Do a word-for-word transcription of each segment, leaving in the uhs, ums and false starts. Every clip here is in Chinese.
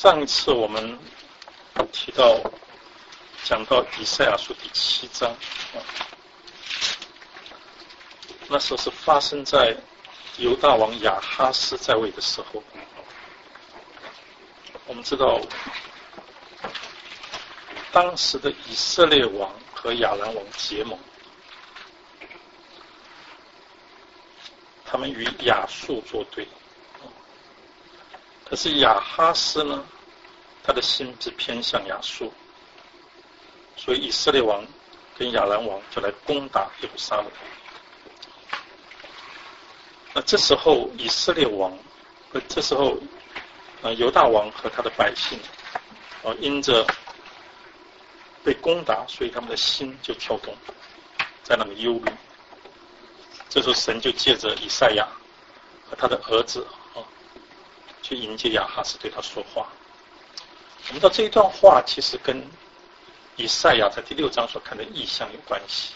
上一次我们提到讲到以赛亚书第七章，那时候是发生在犹大王亚哈斯在位的时候。我们知道当时的以色列王和亚兰王结盟，他们与亚述作对。可是亚哈斯呢，他的心是偏向亚述，所以以色列王跟亚兰王就来攻打耶路撒冷。那这时候以色列王，呃，这时候呃犹大王和他的百姓，呃，因着被攻打，所以他们的心就跳动，在那里忧虑。这时候神就借着以赛亚和他的儿子啊，去迎接亚哈斯，对他说话。我们知道这一段话其实跟以赛亚在第六章所看的异象有关系。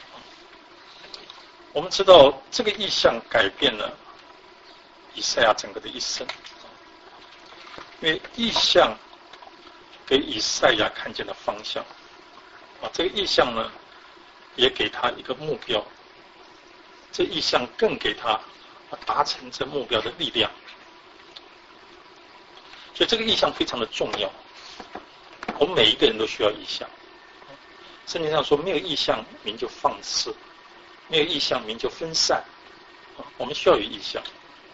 我们知道这个异象改变了以赛亚整个的一生，因为异象给以赛亚看见了方向啊，这个异象呢也给他一个目标，这异象更给他达成这目标的力量，所以这个异象非常的重要。我们每一个人都需要异象，圣经上说没有异象民就放肆，没有异象民就分散，我们需要有异象。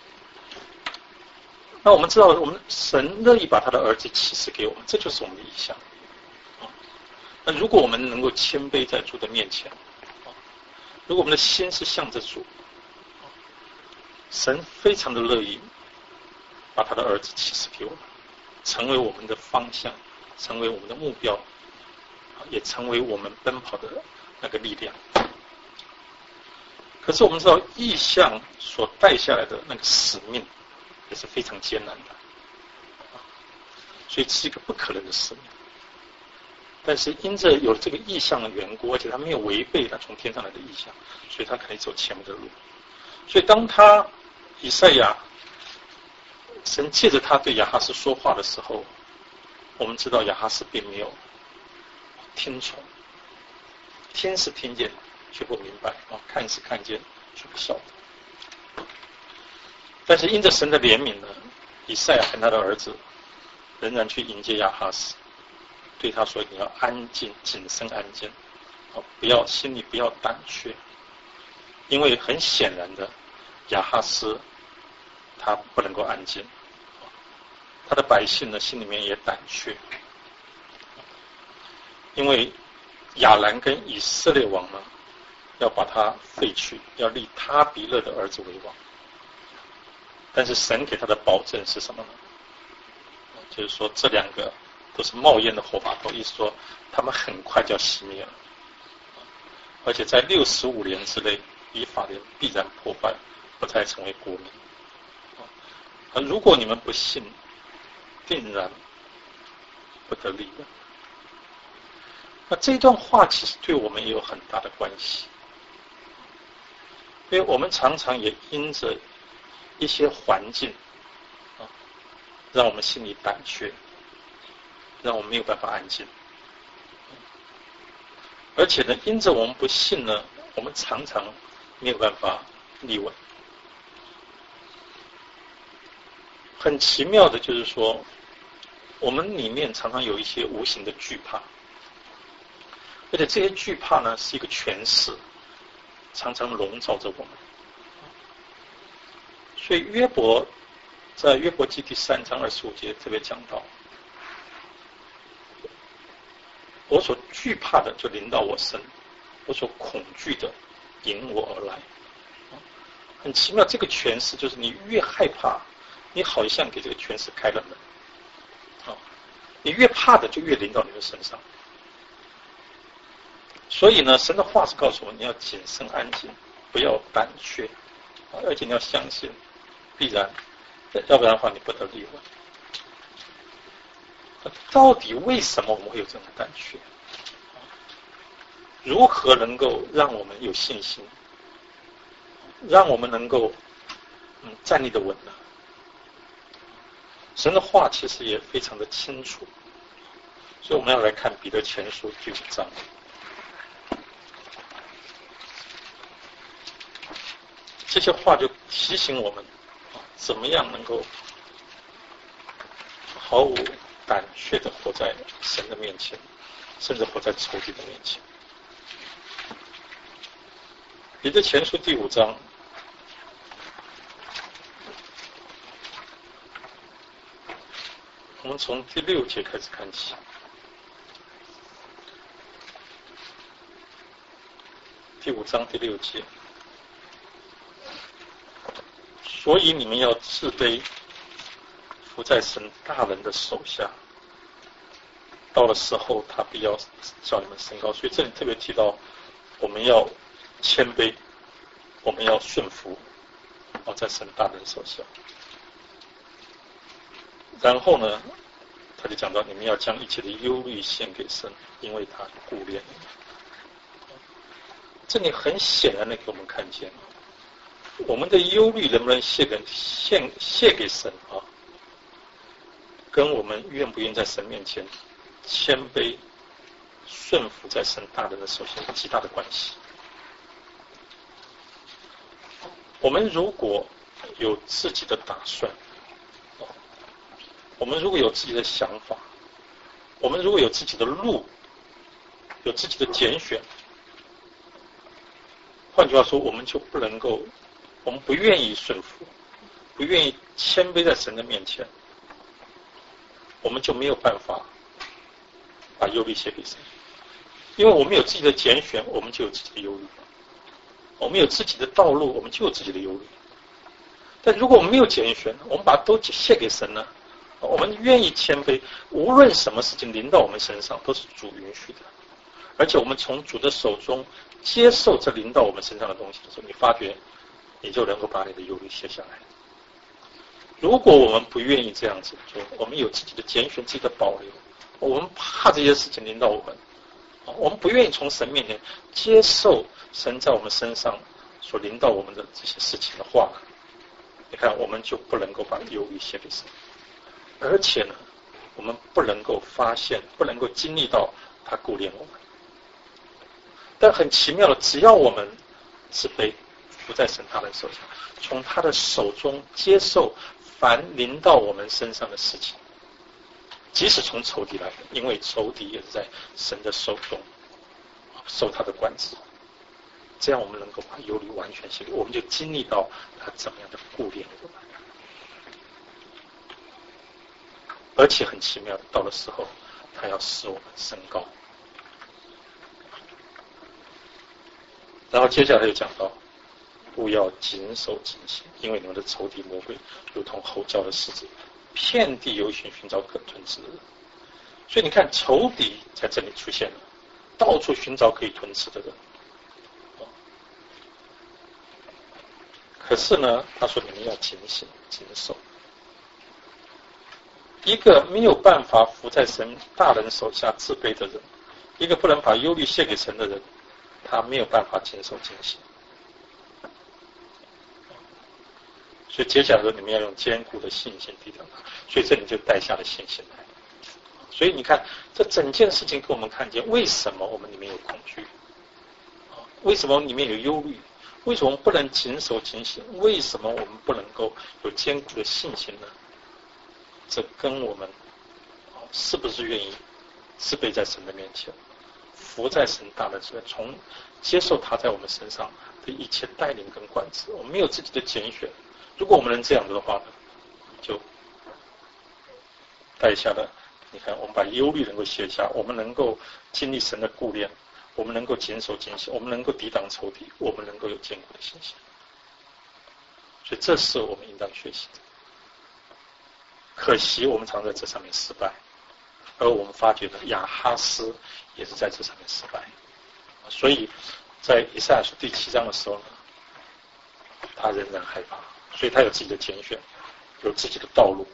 那我们知道我们神乐意把他的儿子启示给我们，这就是我们的异象。那如果我们能够谦卑在主的面前，如果我们的心是向着主，神非常的乐意把他的儿子启示给我们，成为我们的方向，成为我们的目标，也成为我们奔跑的那个力量。可是我们知道异象所带下来的那个使命也是非常艰难的，所以是一个不可能的使命。但是因着有这个异象的缘故，而且他没有违背他从天上来的异象，所以他可以走前面的路。所以当他以赛亚神借着他对亚哈斯说话的时候，我们知道亚哈斯并没有听从，听是听见却不明白，看是看见却不晓得。但是因着神的怜悯呢，以赛亚跟他的儿子仍然去迎接亚哈斯，对他说你要安静，谨慎安静，不要心里不要胆怯，因为很显然的亚哈斯他不能够安静，他的百姓呢心里面也胆怯，因为亚兰跟以色列王呢要把他废去，要立他比勒的儿子为王。但是神给他的保证是什么呢？就是说这两个都是冒烟的火把头，意思说他们很快就要熄灭了，而且在六十五年之内，以法莲必然破坏，不再成为国民。而如果你们不信，定然不得利了。那这段话其实对我们也有很大的关系，因为我们常常也因着一些环境啊，让我们心里胆怯，让我们没有办法安静。而且呢，因着我们不信呢，我们常常没有办法立稳。很奇妙的就是说，我们里面常常有一些无形的惧怕，而且这些惧怕呢是一个权势，常常笼罩着我们。所以约伯在约伯记第三章二十五节特别讲到，我所惧怕的就临到我身，我所恐惧的迎我而来。很奇妙，这个权势就是你越害怕，你好像给这个权势开了门，你越怕的就越临到你的身上。所以呢，神的话是告诉我，你要谨慎安静，不要胆怯，而且你要相信，必然，要不然的话你不得利稳。到底为什么我们会有这种胆怯？如何能够让我们有信心，让我们能够嗯站立的稳呢？ 神的话其实也非常的清楚，所以我们要来看彼得前书第五章。这些话就提醒我们，怎么样能够毫无胆怯的活在神的面前，甚至活在仇敌的面前。彼得前书第五章，我们从第六节开始看起。第五章第六节，所以你们要自卑，服在神大人的手下，到了时候他必要叫你们升高。所以这里特别提到我们要谦卑，我们要顺服，哦，在神大人手下。然后呢，他就讲到你们要将一切的忧虑献给神，因为他顾念你们。这里很显然的给我们看见，我们的忧虑能不能献给献献给神啊，跟我们愿不愿意在神面前谦卑顺服在神大人的手下有极大的关系。我们如果有自己的打算，我们如果有自己的想法，我们如果有自己的路，有自己的拣选，换句话说，我们就不能够，我们不愿意顺服，不愿意谦卑在神的面前，我们就没有办法把忧虑写给神。因为我们有自己的拣选，我们就有自己的忧虑；我们有自己的道路，我们就有自己的忧虑。但如果我们没有拣选，我们把都卸给神呢？我们愿意谦卑，无论什么事情临到我们身上，都是主允许的。而且我们从主的手中接受这临到我们身上的东西的时候，你发觉你就能够把你的忧虑卸下来。如果我们不愿意这样子做，我们有自己的拣选，自己的保留，我们怕这些事情临到我们，我们不愿意从神面前接受神在我们身上所临到我们的这些事情的话，你看我们就不能够把忧虑卸给神，而且呢，我们不能够发现，不能够经历到他顾念我们。但很奇妙的，只要我们自卑，服在神大人手下，从他的手中接受凡临到我们身上的事情，即使从仇敌来的，因为仇敌也是在神的手中受他的管制，这样我们能够把忧虑完全卸给，我们就经历到他怎么样的顾念我们。而且很奇妙的，到了时候他要使我们升高。然后接下来又讲到，不要谨守警醒，因为你们的仇敌魔鬼如同吼叫的狮子，遍地游行，寻找可吞吃的人。所以你看，仇敌在这里出现了，到处寻找可以吞吃的人。可是呢，他说你们要警醒谨守。一个没有办法服在神大人手下自卑的人，一个不能把忧虑卸给神的人，他没有办法谨守警醒。所以接下来说，你们要用坚固的信心抵挡他。所以这里就带下了信心来。所以你看，这整件事情给我们看见，为什么我们里面有恐惧？为什么里面有忧虑？为什么我们不能谨守警醒？为什么我们不能够有坚固的信心呢？这跟我们是不是愿意自卑在神的面前，服在神大人手下，从接受他在我们身上的一切带领跟管制，我们没有自己的拣选。如果我们能这样子的话呢，就带下了，你看我们把忧虑能够卸下，我们能够经历神的顾念，我们能够谨守警醒，我们能够抵挡仇敌，我们能够有坚固的信心。所以这是我们应当学习的。可惜我们常在这上面失败，而我们发觉呢，亚哈斯也是在这上面失败。所以在以赛亚书第七章的时候呢，他仍然害怕，所以他有自己的拣选，有自己的道路。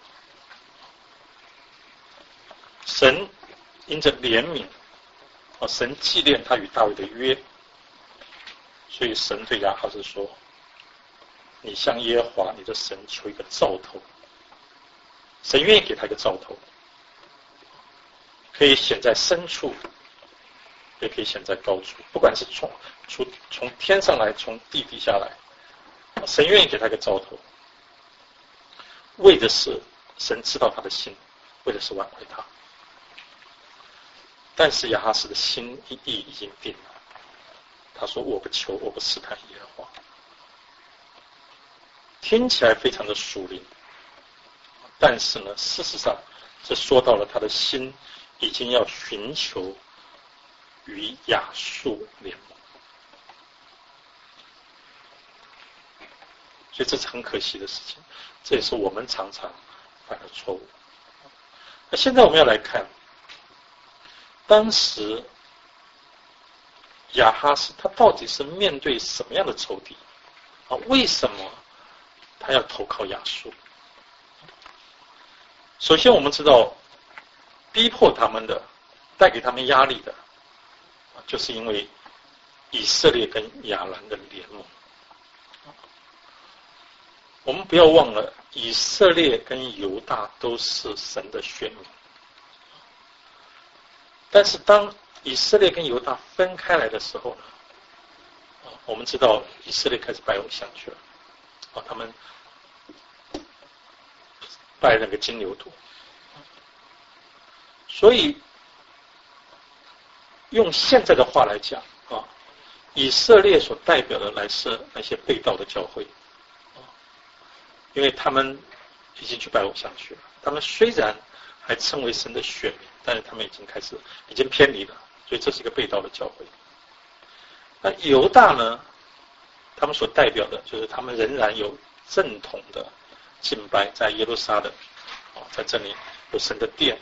神因着怜悯，神纪念他与大卫的约，所以神对亚哈斯说：“你向耶和华你的神求一个兆头。” 神愿意给他一个兆头，可以显在深处，也可以显在高处，不管是从从从天上来，从地底下来，神愿意给他一个兆头，为的是神知道他的心，为的是挽回他。但是亚哈斯的心意已经定了，他说我不求，我不试探耶和华。听起来非常的属灵，但是呢，事实上这说到了他的心已经要寻求与亚述联盟，所以这是很可惜的事情，这也是我们常常犯的错误。那现在我们要来看，当时亚哈斯他到底是面对什么样的仇敌啊？为什么他要投靠亚述？首先我们知道，逼迫他们的、带给他们压力的，就是因为以色列跟亚兰的联盟。我们不要忘了，以色列跟犹大都是神的选民，但是当以色列跟犹大分开来的时候呢，我们知道以色列开始拜偶像去了，啊，他们拜那个金牛犊，所以用现在的话来讲啊，以色列所代表的来是那些被盗的教会，因为他们已经去拜偶像去了，他们虽然还称为神的选民，但是他们已经开始已经偏离了，所以这是一个被盗的教会。那犹大呢，他们所代表的就是他们仍然有正统的敬拜，在耶路撒冷，在这里有神的殿，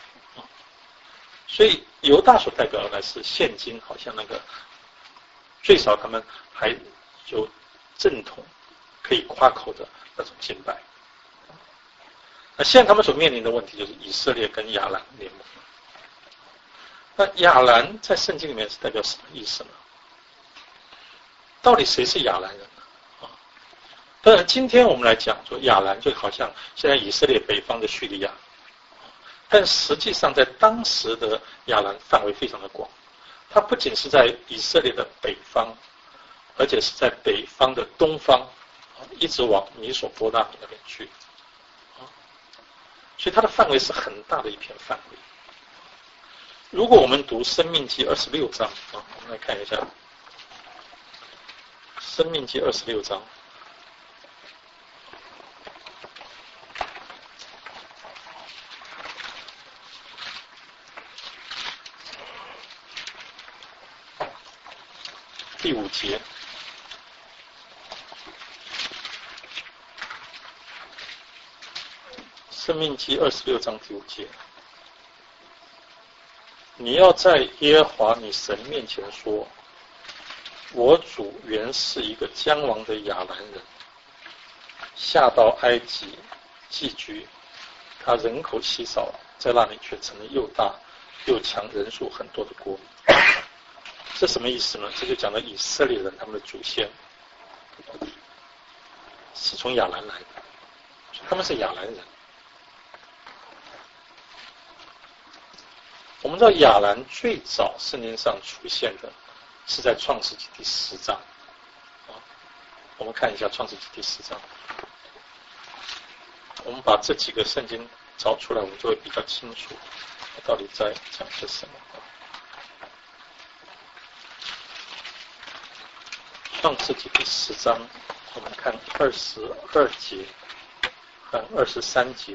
所以犹大所代表的是现今好像那个最少他们还有正统可以夸口的那种敬拜。那现在他们所面临的问题就是以色列跟亚兰联盟。那亚兰在圣经里面是代表什么意思呢？到底谁是亚兰人呢？啊，当然今天我们来讲说亚兰就好像现在以色列北方的叙利亚，但实际上在当时的亚兰范围非常的广，它不仅是在以色列的北方，而且是在北方的东方，一直往米索波大米那边去，所以它的范围是很大的一片范围。如果我们读申命记二十六章啊，我们来看一下申命记二十六章。第五节，申命记二十六章第五节，你要在耶和华你神面前说，我主原是一个将亡的亚兰人，下到埃及寄居，他人口稀少，在那里却成了又大又强、人数很多的国。这什么意思呢？这就讲到以色列人他们的祖先是从亚兰来的，他们是亚兰人。我们知道亚兰最早圣经上出现的是在创世纪第十章，我们看一下创世纪第十章，我们把这几个圣经找出来，我们就会比较清楚到底在讲些什么。创世纪第十章，我们看二十二节和二十三节。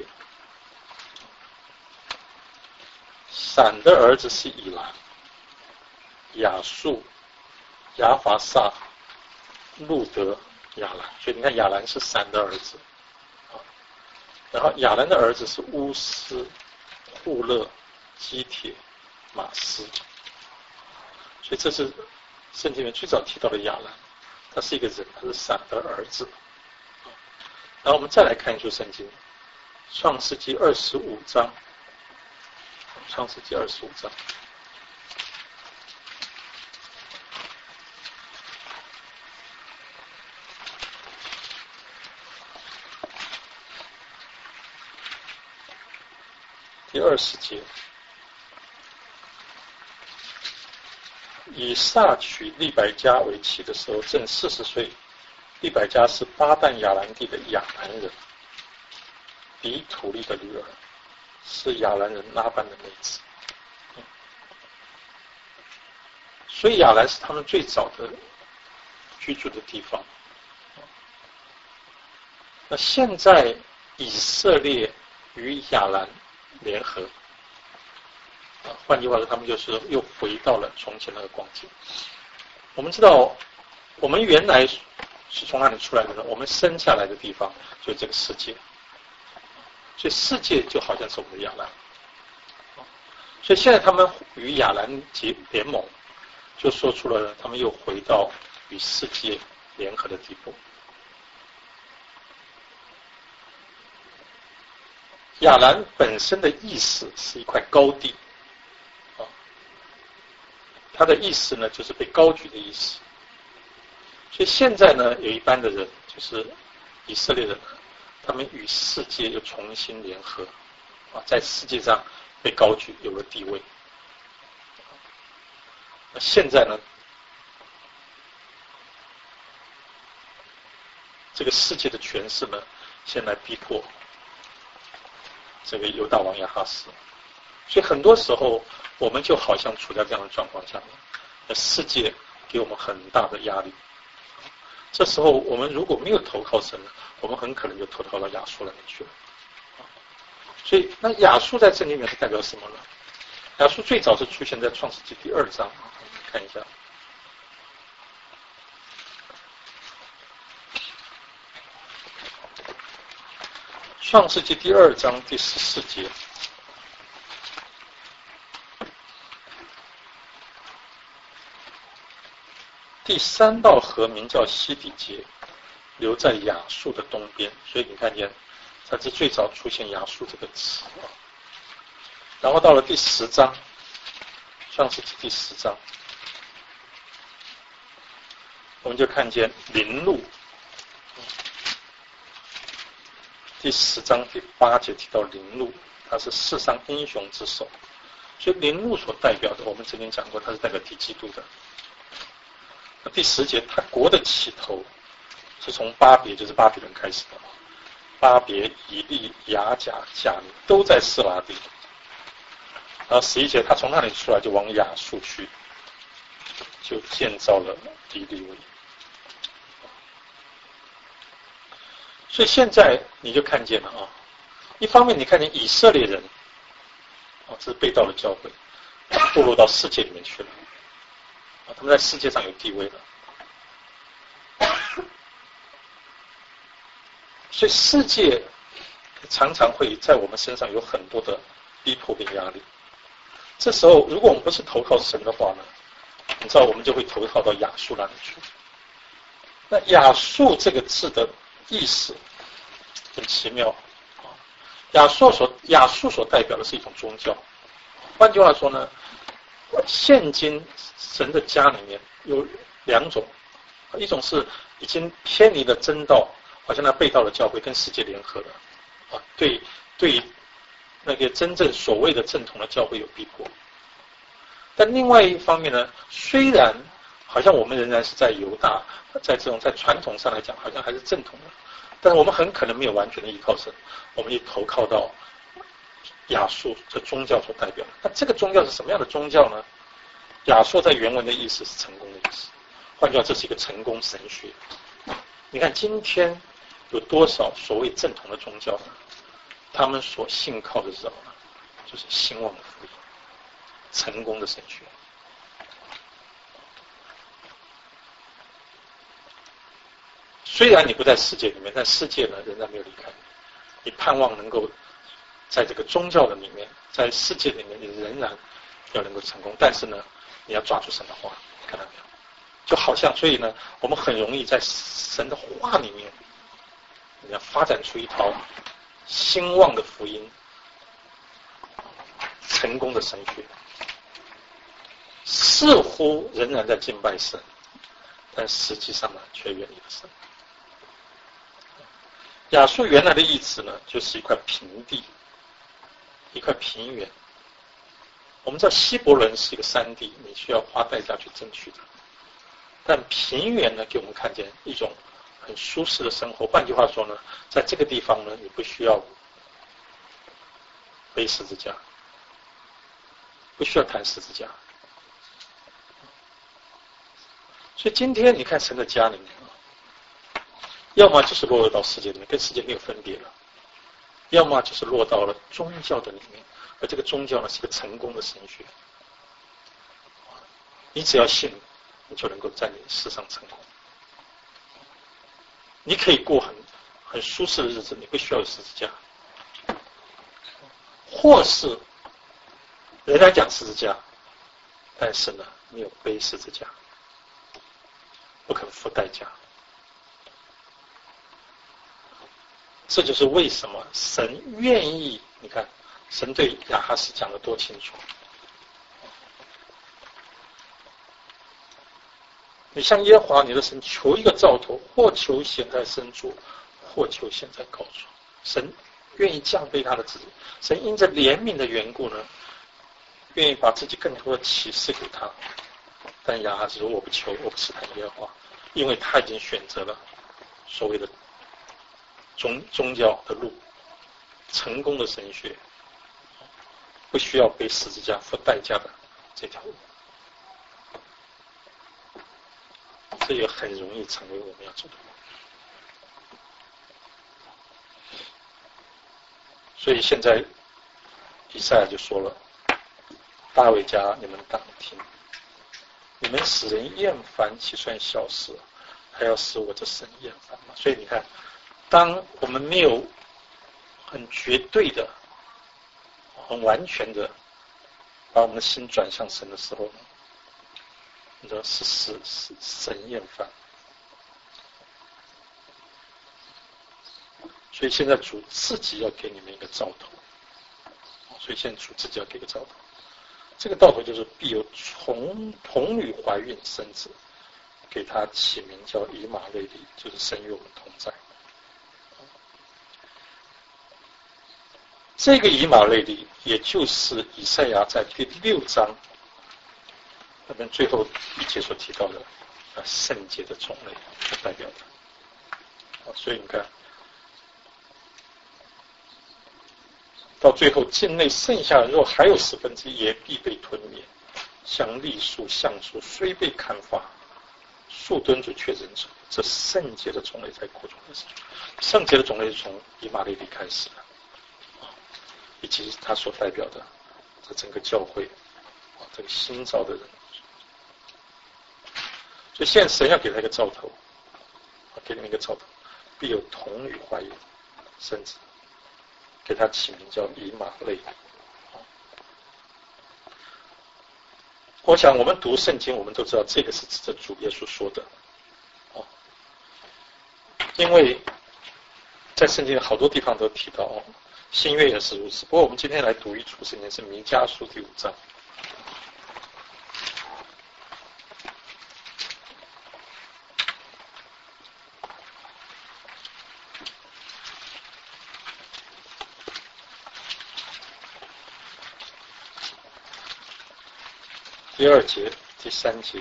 闪的儿子是以兰、亚述、亚法萨、路德、亚兰，所以你看亚兰是闪的儿子，然后亚兰的儿子是乌斯、户勒、基帖、马斯，所以这是圣经里面最早提到的亚兰，他是一个人，他是闪的儿子。然后我们再来看一处圣经，创世纪二十五章。创世纪二十五章， 第二十节，以撒娶利百加为妻的时候，正四十岁。利百加是巴旦亚兰地的亚兰人，比土利的女儿，是亚兰人拉班的妹子。所以亚兰是他们最早的居住的地方。那现在以色列与亚兰联合，换句话说，他们就是又回到了从前那个光景。我们知道，我们原来是从哪里出来的呢？我们生下来的地方就是这个世界，所以世界就好像是我们的亚兰。所以现在他们与亚兰结联盟，就说出了他们又回到与世界联合的地步。亚兰本身的意思是一块高地，它的意思呢就是被高举的意思。所以现在呢，有一般的人，就是以色列人，他们与世界又重新联合，啊，在世界上被高举，有了地位。那现在呢，这个世界的权势呢，先来逼迫这个犹大王亚哈斯。所以很多时候，我们就好像处在这样的状况下面，那世界给我们很大的压力。这时候我们如果没有投靠神，我们很可能就投靠到亚述那边去了。所以那亚述在这里面是代表什么呢？亚述最早是出现在创世纪第二章，看一下。创世纪第二章第十四节。第三道河名叫西底结，流在亚述的东边，所以你看见它是最早出现亚述这个词。然后到了第十章，创世纪第十章，我们就看见林路。第十章第八节提到林路，他是世上英雄之首，所以林路所代表的，我们曾经讲过，它是代表敌基督的。第十节，他国的起头是从巴别，就是巴比伦开始的。巴别、以利、雅甲、甲尼都在示拉地。然后十一节，他从那里出来就往亚述去，就建造了尼尼微。所以现在你就看见了啊，一方面你看见以色列人啊，这是被盗的教会，堕落到世界里面去了。他们在世界上有地位了，所以世界常常会在我们身上有很多的逼迫跟压力。这时候，如果我们不是投靠神的话呢，你知道我们就会投靠到亚述那里去。那亚述这个字的意思很奇妙啊，亚述所亚述所代表的是一种宗教。换句话说呢，现今神的家里面有两种，一种是已经偏离了真道，好像那背道的教会跟世界联合了，啊，对对，那个真正所谓的正统的教会有逼迫。但另外一方面呢，虽然好像我们仍然是在犹大，在这种在传统上来讲，好像还是正统的，但是我们很可能没有完全的依靠神，我们也投靠到亚述这宗教所代表的。那这个宗教是什么样的宗教呢？亚述在原文的意思是成功的意思，换句话，这是一个成功神学。你看今天有多少所谓正统的宗教呢？他们所信靠的是什么呢？就是兴旺的福音，成功的神学。虽然你不在世界里面，但世界呢仍然没有离开你。你盼望能够在这个宗教的里面，在世界里面，你仍然要能够成功。但是呢，你要抓住神的话，看到没有？就好像，所以呢，我们很容易在神的话里面，你要发展出一套兴旺的福音、成功的神学，似乎仍然在敬拜神，但实际上呢，却远离了神。亚述原来的意思呢，就是一块平地， 一块平原。我们知道希伯伦是一个山地，你需要花代价去争取的。但平原呢，给我们看见一种很舒适的生活。换句话说呢，在这个地方呢，你不需要背十字架，不需要弹十字架。所以今天你看神的家里面啊，要么就是落入到世界里面，跟世界没有分别了；要么就是落到了宗教的里面，而这个宗教呢是个成功的神学。你只要信，你就能够在你世上成功。你可以过很很舒适的日子，你不需要有十字架。或是人家讲十字架，但是呢，没有背十字架，不肯付代价。这就是为什么神愿意，你看，神对亚哈斯讲得多清楚。你向耶和华你的神求一个兆头，或求显在深处，或求显在高处。神愿意降卑他的自己，神因着怜悯的缘故呢，愿意把自己更多的启示给他。但亚哈斯说：“我不求，我不试探耶和华，因为他已经选择了所谓的宗宗教的路，成功的神学，不需要背十字架付代价的这条路。”这也很容易成为我们要走的路。所以现在以赛亚就说了：“大卫家，你们当听，你们使人厌烦，岂算小事？还要使我这神厌烦吗？”所以你看，当我们没有很绝对的、很完全的把我们的心转向神的时候呢，你知道是是是神厌烦。所以现在主自己要给你们一个兆头，所以现在主自己要给个兆头。这个兆头就是必有童童女怀孕生子，给他起名叫以马内利，就是神与我们同在。这个以马内利，也就是以赛亚在第六章那边最后一节所提到的啊圣洁的种类所代表的。所以你看，到最后境内剩下的若还有十分之一，也必被吞灭，像栗树、橡树，虽被砍伐，树墩子却仍存。这圣洁的种类在国中的时候，圣洁的种类是从以马内利开始的，以及它所代表的这整个教会这个新造的人。所以现在神要给他一个兆头，给你们一个兆头，必有童女怀孕生子，给他起名叫以马内利。我想我们读圣经，我们都知道这个是指着主耶稣说的，因为在圣经好多地方都提到，新约也是如此。不过我们今天来读一处圣经是弥迦书第五章。第二节、第三节，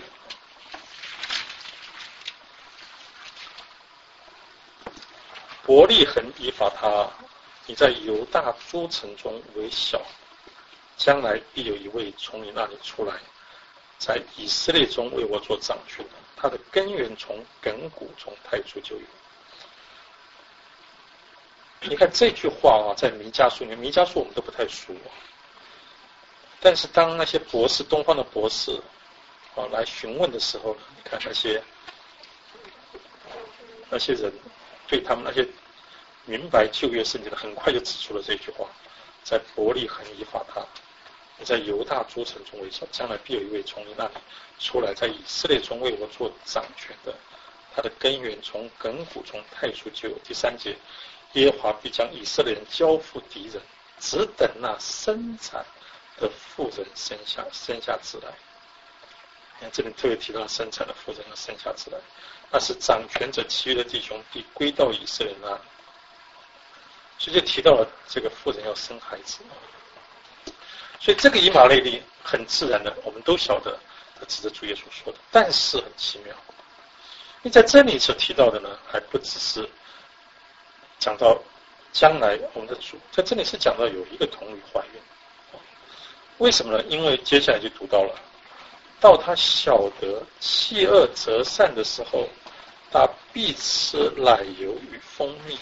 伯利恒以法他，你在犹大诸城中为小，将来必有一位从你那里出来，在以色列中为我做掌权的，他的根源从亘古，从太初就有。你看这句话啊，在弥迦书里面，弥迦书我们都不太熟啊。但是当那些博士，东方的博士啊来询问的时候，你看那些那些人对他们那些明白旧约圣经的，很快就指出了这句话：在伯利恒以法他，你在犹大诸城中为小，将来必有一位从你那里出来，在以色列中为我做掌权的，他的根源从亘古，从太初就有。第三节，耶和华必将以色列人交付敌人，只等那生产的妇人生下生下子来。你看这里特别提到生产的妇人要生下子来，那是掌权者其余的弟兄必归到以色列那里，所以就提到了这个妇人要生孩子。 所以这个以马内利很自然的，我们都晓得，他指着主耶稣说的。但是很奇妙，因为在这里所提到的呢，还不只是讲到将来我们的主，在这里是讲到有一个童女怀孕。为什么呢？因为接下来就读到了，到他晓得弃恶择善的时候，他必吃奶油与蜂蜜。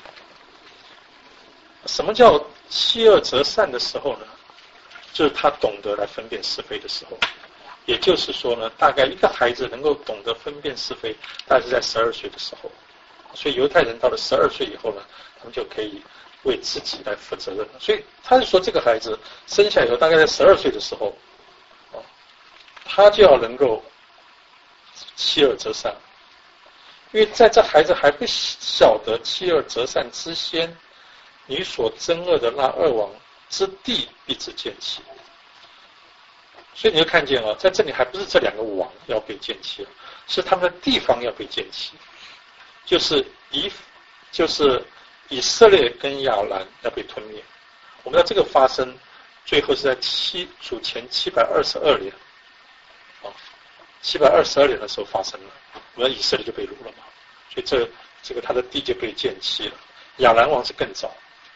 什么叫弃恶择善的时候呢？就是他懂得来分辨是非的时候。也就是说呢，大概一个孩子能够懂得分辨是非，大概是在十二岁的时候。所以犹太人到了十二岁以后呢，他们就可以为自己来负责任了。所以他是说，这个孩子生下以后，大概在十二岁的时候，哦，他就要能够弃恶择善。因为在这孩子还不晓得弃恶择善之先，你所憎恶的那二王之地必之见弃。所以你就看见了，在这里还不是这两个王要被见弃，是他们的地方要被见弃，就是以就是以色列跟亚兰要被吞灭。我们知道这个发生，最后是在七主前七百二十二年，啊，七百二十二年的时候发生了。我们以色列就被掳了嘛，所以这这个他的地就被见弃了。亚兰王是更早。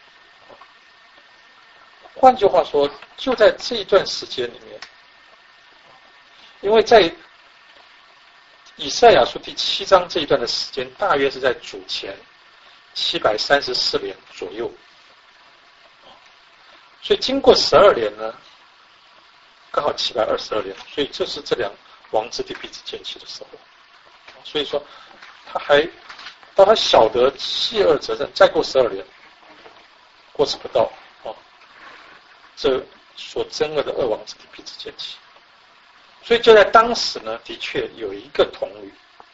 换句话说，就在这一段时间里面，因为在以赛亚书第七章这一段的时间，大约是在主前七百三十四年左右，所以经过十二年呢，刚好七百二十二年，所以这是这两王之地必之见弃的时候。所以说，他还到他晓得弃恶择善，再过十二年，过时不到啊，这所憎恶的二王之地必之见弃。所以就在当时呢，的确有一个童女，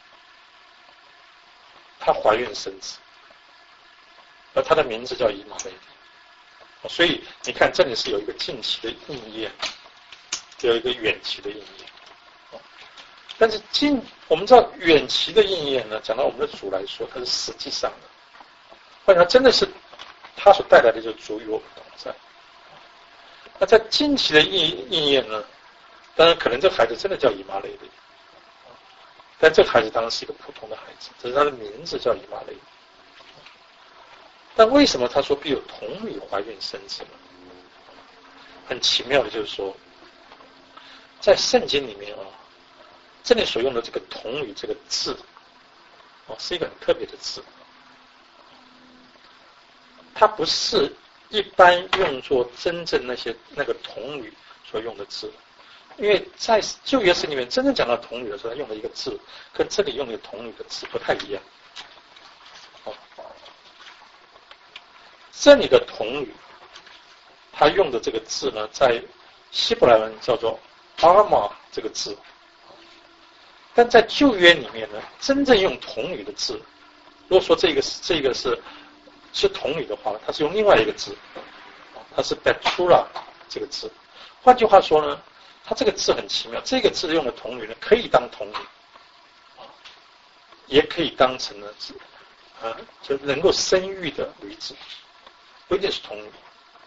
她怀孕生子，而她的名字叫以马内利。所以你看，这里是有一个近期的应验，有一个远期的应验。但是近，我们知道远期的应验呢，讲到我们的主来说，它是实际上的，或者真的是他所带来的就是主与我们同在。那在近期的应应验呢？当然，可能这个孩子真的叫以马内利，但这个孩子当然是一个普通的孩子，只是他的名字叫以马内利。但为什么他说必有童女怀孕生子呢？很奇妙的就是说，在圣经里面啊，这里所用的这个童女这个字，哦，是一个很特别的字，它不是一般用作真正那些那个童女所用的字。因为在旧约圣经里面真正讲到童女的时候，他用了一个字，跟这里用的童女的字不太一样。哦，这里的童女，他用的这个字呢，在希伯来文叫做阿玛这个字，但在旧约里面呢，真正用童女的字，如果说这个是这个是是童女的话，它是用另外一个字，它是 Betura 这个字。换句话说呢，它这个字很奇妙，这个字用的童女呢，可以当童女，也可以当成了字，啊，就能够生育的女子，不一定是童女。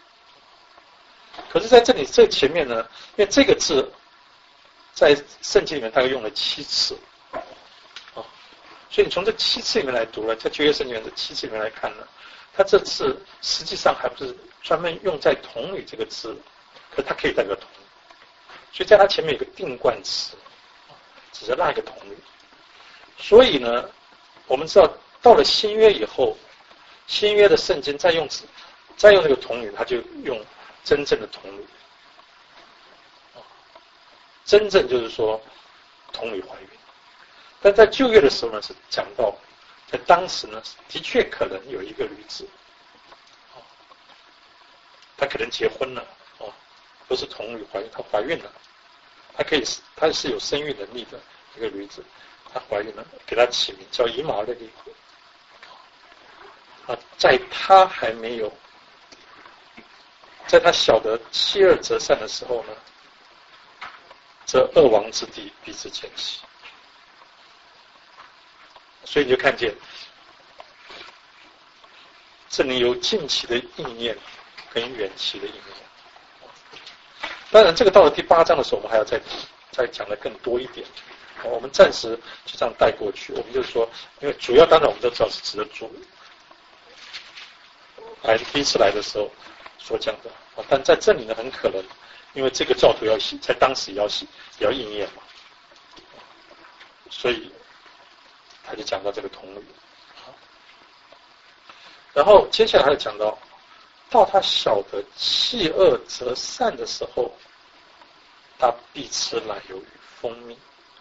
可是在这里这前面呢，因为这个字在圣经里面大概用了七次，啊，所以你从这七次里面来读了，在旧约圣经里面的七次里面来看呢，它这次实际上还不是专门用在童女这个字，可是它可以代表童女。所以在它前面有个定冠词，指着那一个童女。所以呢，我们知道到了新约以后，新约的圣经再用再用这个童女，它就用真正的童女。真正就是说童女怀孕。但在旧约的时候呢，是讲到在当时呢，的确可能有一个女子，她可能结婚了。不是童女怀孕，她怀孕了，她可以，她是有生育能力的一个女子，她怀孕了，给她起名叫以马内利。啊，在她还没有，在她晓得弃恶择善的时候呢，这二王之地必之见弃。所以你就看见，这里有近期的应验跟远期的应验。 当然，这个到了第八章的时候，我们还要再再讲的更多一点。我们暂时就这样带过去。我们就是说，因为主要当然我们都知道是指的主来第一次来的时候所讲的，但在这里呢，很可能因为这个兆头要在当时也要也要应验嘛，所以他就讲到这个童女。然后接下来还讲到，到他晓得弃恶择善的时候，他必吃奶油与蜂蜜。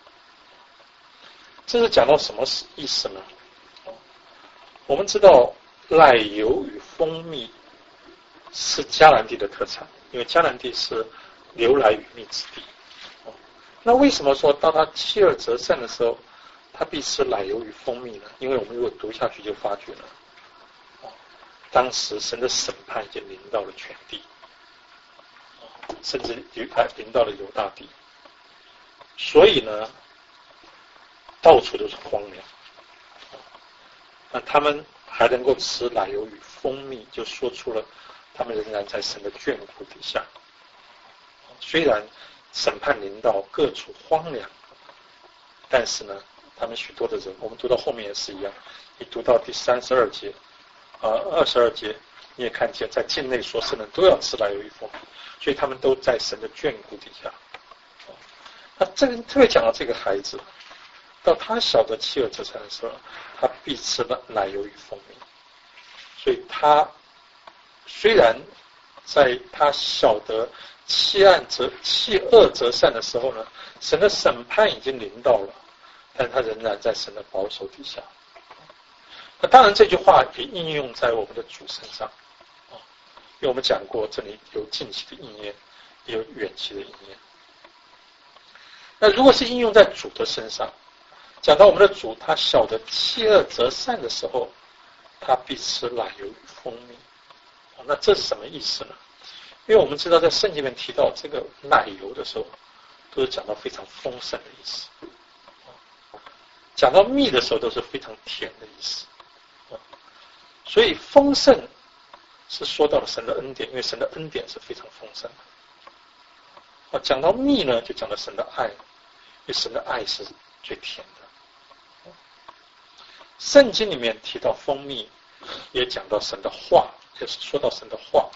这是讲到什么意思呢？我们知道奶油与蜂蜜是迦南地的特产，因为迦南地是流奶与蜜之地。那为什么说到他弃恶择善的时候，他必吃奶油与蜂蜜呢？因为我们如果读下去就发觉了，当时神的审判已经临到了全地，甚至还临到了犹大地，所以呢，到处都是荒凉。那他们还能够吃奶油与蜂蜜，就说出了他们仍然在神的眷顾底下。虽然审判临到各处荒凉，但是呢，他们许多的人，我们读到后面也是一样。你读到第三十二节，啊、呃，二十二节，你也看见在境内所生的都要吃奶油与蜂蜜，所以他们都在神的眷顾底下。那这个特别讲到这个孩子，到他晓得弃恶择善的时候，他必吃了奶油与蜂蜜。所以他虽然在他晓得弃暗则弃恶择善的时候呢，神的审判已经临到了，但他仍然在神的保守底下。那当然这句话也应用在我们的主身上，因为我们讲过这里有近期的应验，也有远期的应验。那如果是应用在主的身上，讲到我们的主他晓得弃恶择善的时候，他必吃奶油与蜂蜜。那这是什么意思呢？因为我们知道在圣经里面提到这个奶油的时候，都是讲到非常丰盛的意思，讲到蜜的时候都是非常甜的意思。所以丰盛是说到了神的恩典，因为神的恩典是非常丰盛的。讲到蜜呢，就讲到神的爱，因为神的爱是最甜的。圣经里面提到蜂蜜，也讲到神的话，也是说到神的话。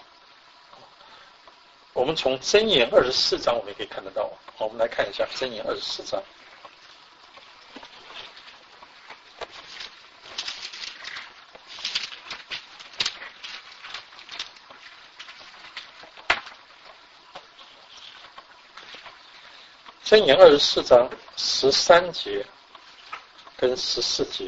我们从箴言二十四章我们也可以看得到。好，我们来看一下箴言二十四章。箴言二十四章十三节跟十四节，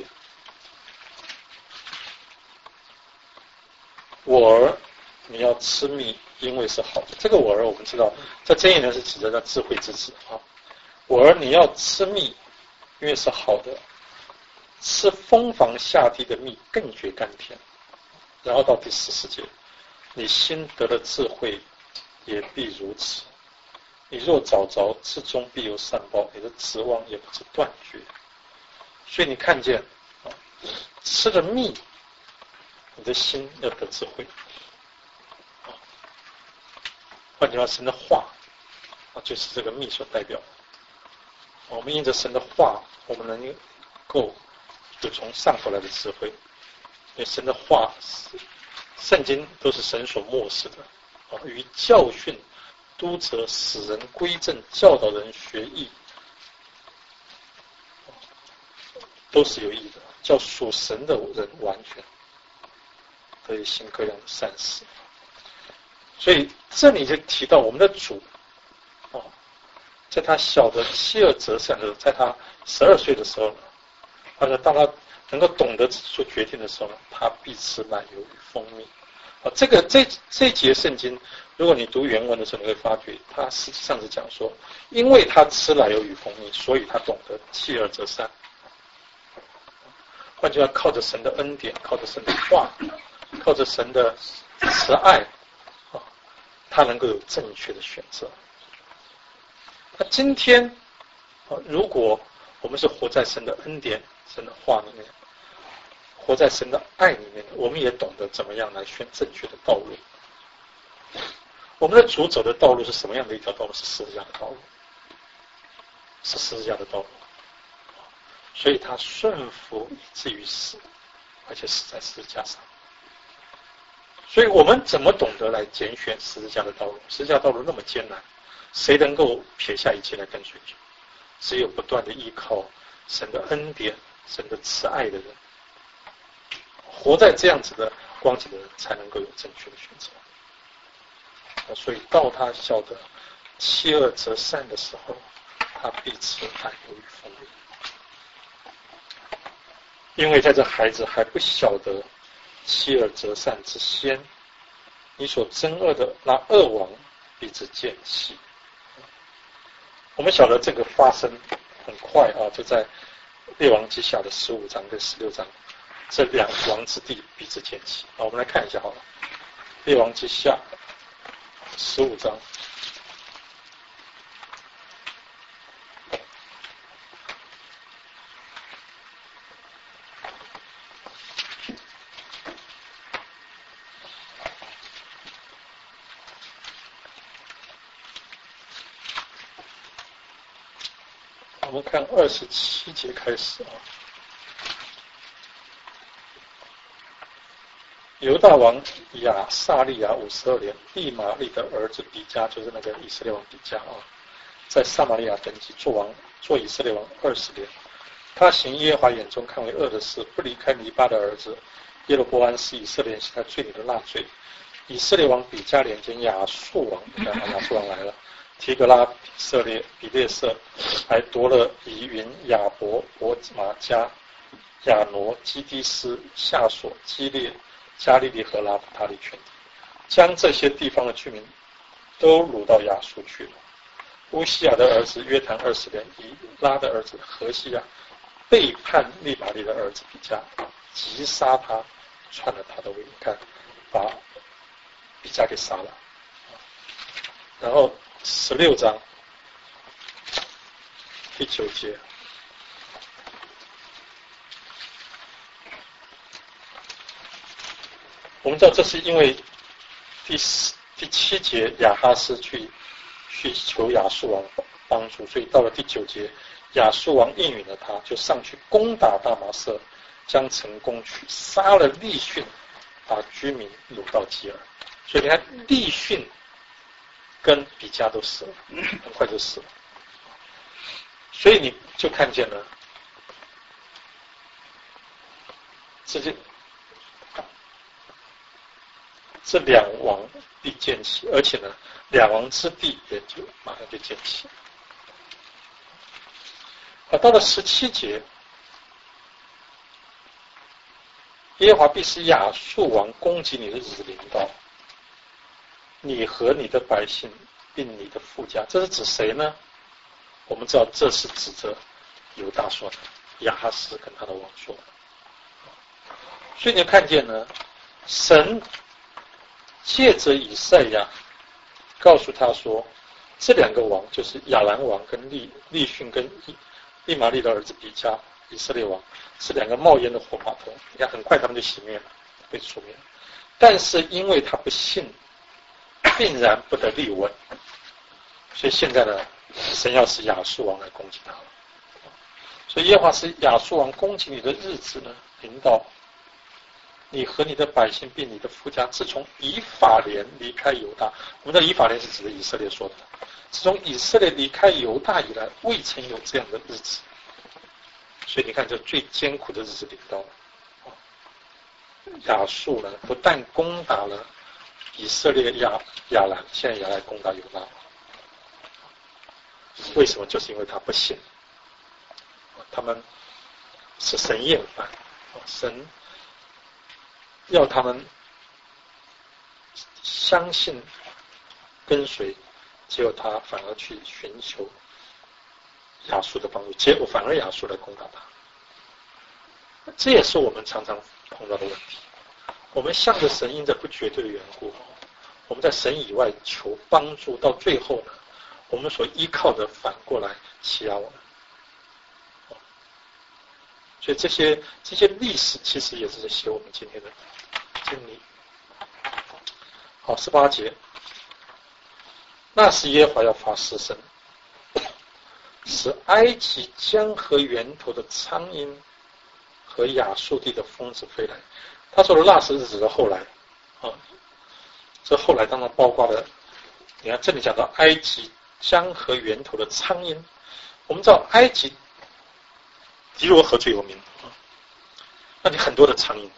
我儿，你要吃蜜，因为是好的。这个我儿，我们知道，在箴言呢是指的那智慧之子啊。我儿，你要吃蜜，因为是好的。吃蜂房下地的蜜，更觉甘甜。然后到第十四节，你心得了智慧，也必如此。你若找着，至终必有善报，你的指望也不致断绝。所以你看见，啊、吃了蜜，你的心要得智慧。啊、换句话，神的话，啊，就是这个蜜所代表的。我们因着神的话，我们能够有从上头来的智慧。因为神的话，圣经都是神所默示的，啊，与教训、督责、使人归正、教导人学义，都是有益的，叫属神的人完全得以行各样的善事。所以这里就提到我们的主，哦，在他晓得弃恶择善的时候，在他十二岁的时候呢，或者当他能够懂得做决定的时候呢，他必吃奶油与蜂蜜。啊，这个这这一节圣经，如果你读原文的时候，你会发觉，他实际上是讲说，因为他吃奶油与蜂蜜，所以他懂得弃恶择善。换句话，靠着神的恩典，靠着神的话，靠着神的慈爱，啊，他能够有正确的选择。那今天，啊，如果我们是活在神的恩典、神的话里面，活在神的爱里面，我们也懂得怎么样来选正确的道路。 我们的主走的道路是什么样的一条道路？是十字架的道路，是十字架的道路。所以他顺服以至于死，而且死在十字架上。所以我们怎么懂得来拣选十字架的道路？十字架道路那么艰难，谁能够撇下一切来跟随主？只有不断的依靠神的恩典、神的慈爱的人，活在这样子的光景的人，才能够有正确的选择。所以到他晓得弃恶择善的时候，他必赐爱由于丰裕。因为在这孩子还不晓得弃恶择善之先，你所憎恶的那恶王必之见弃。我们晓得这个发生很快啊，就在列王记下的十五章跟十六章，这两王之地必之见弃。好，我们来看一下好了，列王记下十五章。我们看二十七节开始啊。犹大王亚撒利亚五十二年，利玛利的儿子比加，就是那个以色列王比加啊，在撒玛利亚登基做王，做以色列王二十年。他行耶和华眼中看为恶的事，不离开尼巴的儿子耶罗波安，是以色列人行他罪孽的纳罪。以色列王比加年间，亚述王，你看亚述王来了，提格拉比色列比列色，还夺了以云、亚伯、伯马加、亚挪、基低斯、夏索、基列、加利利和拉普塔利全地，将这些地方的居民都掳到亚述去了。乌西亚的儿子约坦二十年，以拉的儿子何西亚背叛利玛利的儿子比加，击杀他，篡了他的位，看把比加给杀了。然后十六章第九节，我们知道这是因为第四第七节亚哈斯去去求亚述王帮助，所以到了第九节亚述王应允了他，就上去攻打大马色，将城攻取，杀了利逊，把居民掳到基尔。所以你看利逊跟比加都死了，很快就死了。所以你就看见了这些这两王必见起，而且呢，两王之地也就马上就见起。而到了十七节，耶和华必使亚述王攻击你的日子临到，你和你的百姓并你的富家。这是指谁呢？我们知道这是指着犹大说的，亚哈斯跟他的王说的。所以你看见呢，神借着以赛亚告诉他说，这两个王就是亚兰王跟利利逊跟利玛利的儿子比加，以色列王是两个冒烟的火把头。你看很快他们就熄灭了，被除灭了。但是因为他不信，定然不得立稳，所以现在呢，神要使亚述王来攻击他了。所以耶和华使亚述王攻击你的日子呢，临到你和你的百姓并你的富家。自从以法莲离开犹大，我们的以法莲是指的以色列说的，自从以色列离开犹大以来，未曾有这样的日子。所以你看，这最艰苦的日子临到了。亚述呢，不但攻打了以色列亚亚兰，现在也来攻打犹大。为什么？就是因为他不信，他们是神厌烦，神要他们相信跟随，结果他反而去寻求亚述的帮助，结果反而亚述来攻打他。这也是我们常常碰到的问题。我们向着神因着不绝对的缘故，我们在神以外求帮助，到最后呢，我们所依靠的反过来欺压我们。所以这些这些历史其实也是在写我们今天的经历。好，十八节， 那时耶和华要发嘶声，使埃及江河源头的苍鹰和亚述地的蜂子飞来。他说的那时是指的后来啊，这后来当然包括了，你看这里讲到埃及江河源头的苍鹰，我们知道埃及尼罗河最有名啊，那里很多的苍蝇。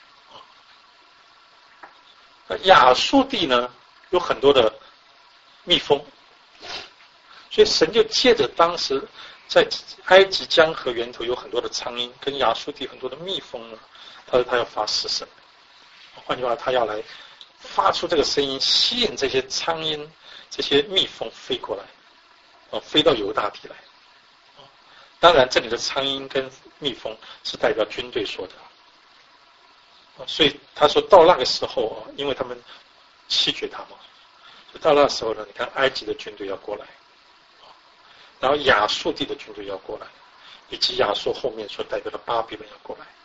那亚述地呢有很多的蜜蜂，所以神就借着当时在埃及江河源头有很多的苍蝇，跟亚述地很多的蜜蜂呢，他说他要发嘶声，换句话，他要来发出这个声音，吸引这些苍蝇、这些蜜蜂飞过来，啊，飞到犹大地来。当然，这里的苍蝇跟蜜蜂是代表军队说的。所以他说到那个时候啊，因为他们弃绝他嘛，就到那时候呢，你看埃及的军队要过来，然后亚述地的军队要过来，以及亚述后面所代表的巴比伦要过来，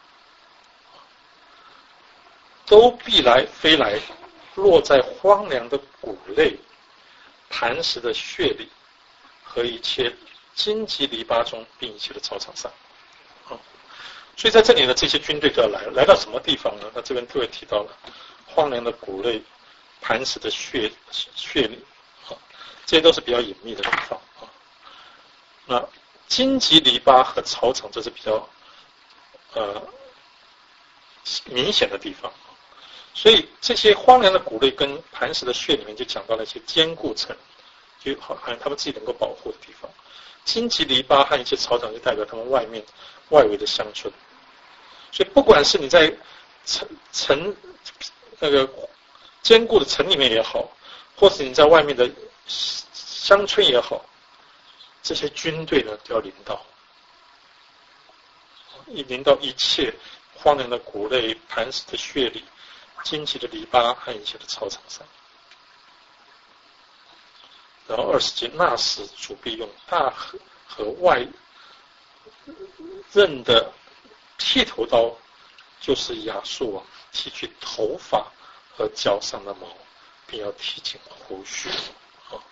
都必来飞来，落在荒凉的谷类、磐石的穴里和一切荆棘篱笆中，并一切的草场上。所以在这里呢，这些军队就要来，来到什么地方呢？那这边特别提到了荒凉的谷类、磐石的穴穴里，啊，这些都是比较隐秘的地方啊。那荆棘篱笆和草场，这是比较呃明显的地方。所以这些荒凉的谷类跟磐石的穴里面，就讲到了一些坚固层，就好像他们自己能够保护的地方。荆棘篱笆和一些草场，就代表他们外面外围的乡村。所以不管是你在城城那个坚固的城里面也好，或是你在外面的乡村也好，这些军队呢都要临到，一临到一切荒凉的谷类、磐石的穴里、荆棘的篱笆和一切的草场上。然后二十节，那时主必用大河和外刃的剃头刀，就是亚述王剃去头发和脚上的毛，并要剃尽胡须。啊，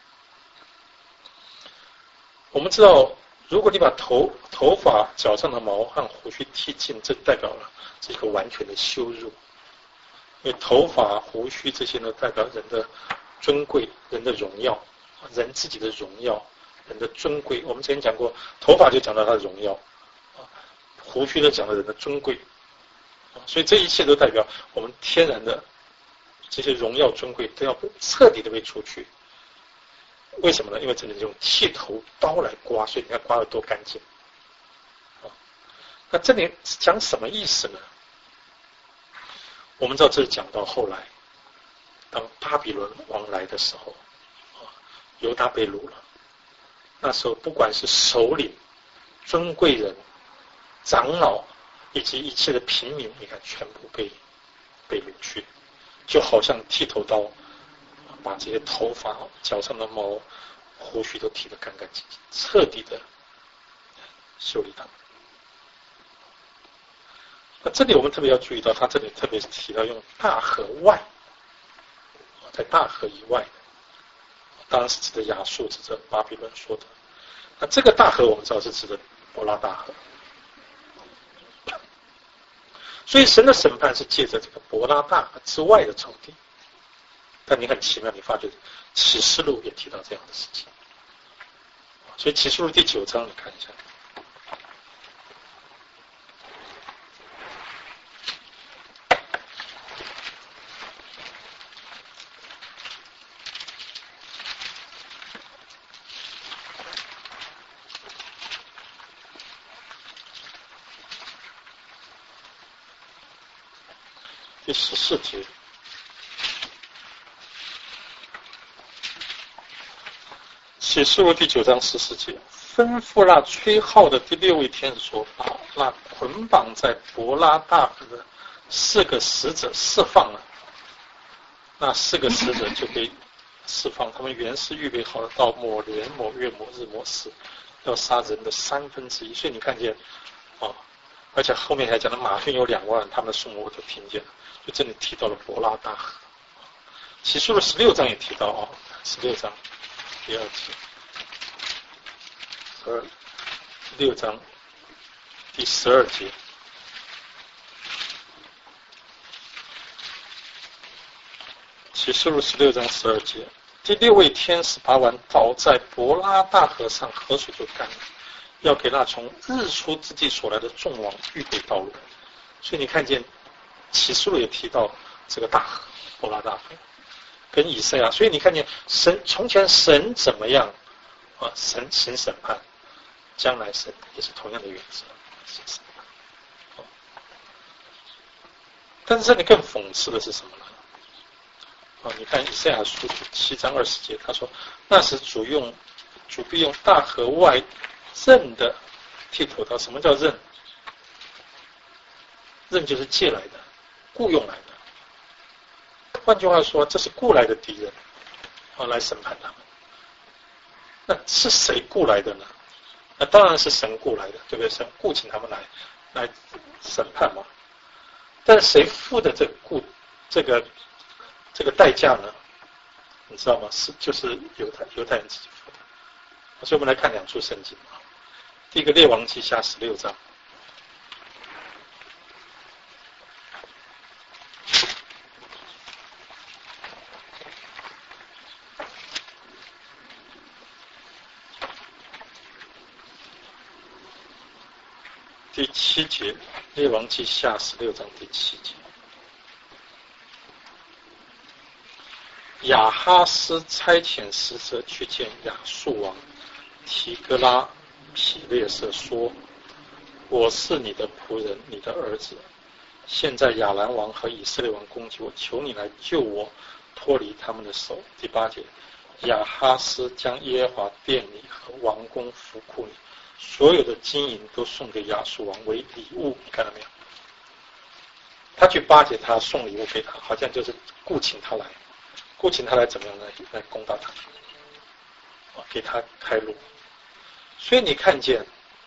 我们知道，如果你把头头发、脚上的毛和胡须剃尽，这代表了这个完全的羞辱。因为头发、胡须这些呢，代表人的尊贵、人的荣耀、人自己的荣耀、人的尊贵。我们之前讲过，头发就讲到他的荣耀。胡须都讲了人的尊贵，所以这一切都代表我们天然的这些荣耀尊贵都要彻底的被除去。为什么呢？因为这里用剃头刀来刮，所以你看刮得多干净。那这里讲什么意思呢？我们知道这是讲到后来，当巴比伦王来的时候，犹大被掳了，那时候不管是首领、尊贵人、长老以及一切的平民，你看全部被被掳去，就好像剃头刀把这些头发、脚上的毛、胡须都剃得干干净净，彻底的修理他们。那这里我们特别要注意到，他这里特别提到用大河外，在大河以外，当然是指的亚述，指的巴比伦说的。那这个大河我们知道是指的伯拉大河。所以神的审判是借着这个伯拉大河之外的仇敌。但你很奇妙，你发觉启示录也提到这样的事情。所以启示录第九章你看一下。第十四节，启示录第九章十四节，吩咐那吹号的第六位天使说：“把那捆绑在伯拉大河的四个使者释放了。”那四个使者就被释放，他们原是预备好了，到某年某月某日某时，要杀人的三分之一。所以你看见啊，而且后面还讲的马逊有两万，他们的数目我都听见了。就这里提到了伯拉大河。启示录十六章也提到啊，十六章第二节，十二六章第十二节。启示录十六章十二节，第六位天使把碗倒在伯拉大河上，河水就干了，要给那从日出之地所来的众王预备道路。所以你看见启示录也提到这个大河，伯拉大河跟以赛亚，所以你看见神从前神怎么样啊？神行审判，将来神也是同样的原则行审判。但是这里更讽刺的是什么呢？啊，你看以赛亚书七章二十节，他说：“那时主用主必用大河外刃的剃头刀。”什么叫刃？刃就是借来的，雇用来的。换句话说，这是雇来的敌人，啊，来审判他们。那是谁雇来的呢？那当然是神雇来的，对不对？神雇请他们来来审判嘛。但谁付的这个雇这个？这个代价呢，你知道吗？是就是犹太犹太人自己付的。所以我们来看两处圣经啊。第一个列王记下十六章，第七节，列王记下十六章第七节。亚哈斯差遣使者去见亚述王提格拉皮列色，说：“我是你的仆人，你的儿子。现在亚兰王和以色列王攻击我，求你来救我，脱离他们的手。”第八节，亚哈斯将耶和华殿里和王宫府库里所有的金银都送给亚述王为礼物，你看到没有？他去巴结他，送礼物给他，好像就是雇请他来。雇请他来怎么样呢？来攻打他，啊，给他开路。所以你看见，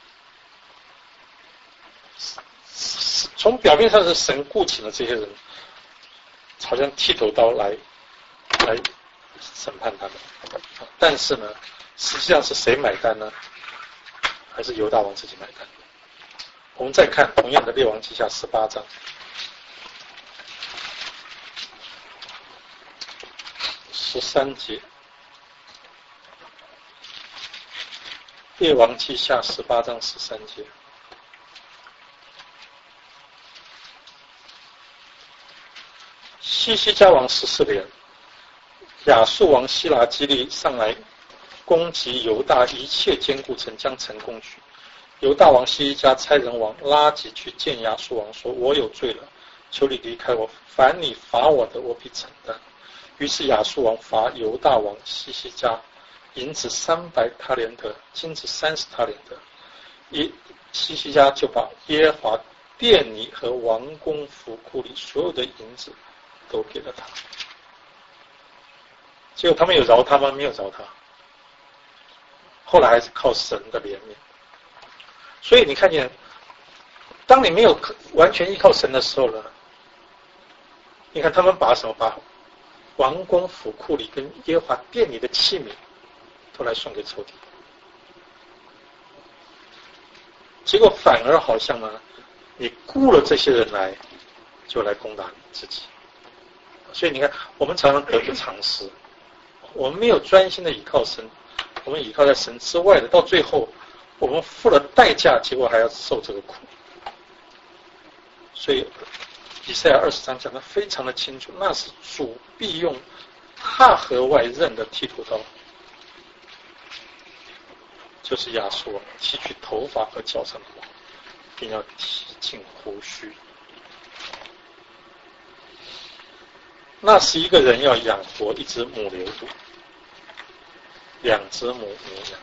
从表面上是神雇请了这些人，好像剃头刀来来审判他们，但是呢，实际上是谁买单呢？还是犹大王自己买单？我们再看同样的列王记下十八章。十三节，列王记下十八章十三节。西西家王十四年，亚述王希拉基利上来攻击犹大一切坚固城，将城攻取。犹大王西西家差人王拉吉去见亚述王，说：“我有罪了，求你离开我，凡你罚我的，我必承担。”于是亚述王罚犹大王西西家银子三百塔连德，金子三十塔连德。一西西家就把耶和华殿里和王宫府库里所有的银子都给了他。结果他们有饶他吗？没有饶他。后来还是靠神的怜悯。所以你看见，当你没有完全依靠神的时候呢，你看他们把什么？把王宫府库里跟耶和华殿里的器皿都来送给仇敌，结果反而好像呢，你雇了这些人来，就来攻打你自己。所以你看，我们常常得不偿失，我们没有专心的倚靠神，我们倚靠在神之外的，到最后我们付了代价，结果还要受这个苦。所以以赛亚二十章讲得非常的清楚，那是主必用大河外刃的剃头刀，就是亚述王剃去头发和脚上的毛，并要剃尽胡须。那是一个人要养活一只母牛犊，两只母牛羊。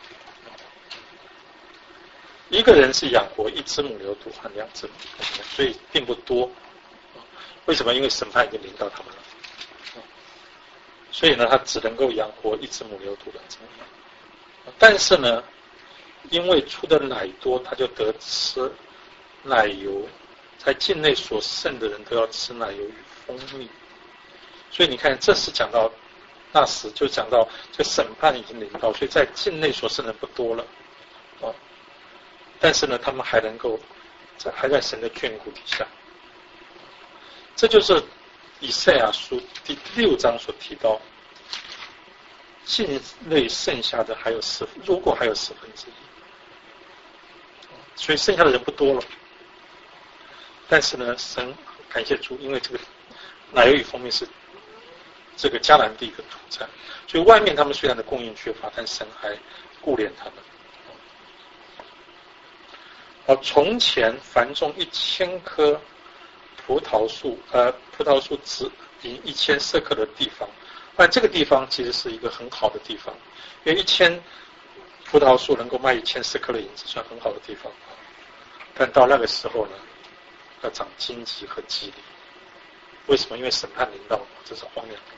一个人是养活一只母牛犊和两只母牛羊，所以并不多。为什么？因为审判已经临到他们了，所以呢，他只能够养活一只母牛犊、两只母羊。但是呢，因为出的奶多，他就得吃奶油，在境内所剩的人都要吃奶油与蜂蜜。所以你看，这是讲到那时就讲到这审判已经临到，所以在境内所剩的不多了，啊，但是呢，他们还能够在还在神的眷顾底下。这就是以赛亚书第六章所提到，境内剩下的还有十，如果还有十分之一，所以剩下的人不多了。但是呢，神感谢主，因为这个奶油与蜂蜜是这个迦南地的土产，所以外面他们虽然的供应缺乏，但神还顾念他们。而从前凡种一千棵葡萄树，呃，葡萄树只引一千舍客的地方，但这个地方其实是一个很好的地方，因为一千葡萄树能够卖一千舍客的银子，算很好的地方。但到那个时候呢，要长荆棘和蒺藜。为什么？因为审判临到，这是荒凉。